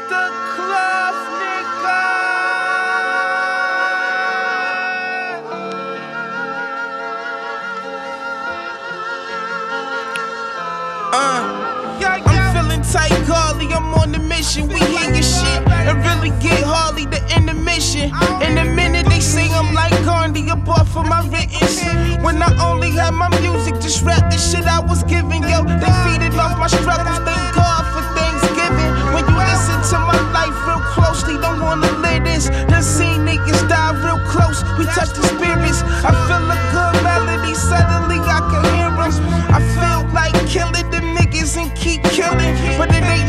Mr. Clough, nigga. I'm feeling tight, Carly, I'm on the mission. We hear your shit and really get Harley the intermission. In a minute they say I'm like Gandhi, apart from my written shit. When I only had my music, just rap the shit I was giving, yo. They feeding off my struggles.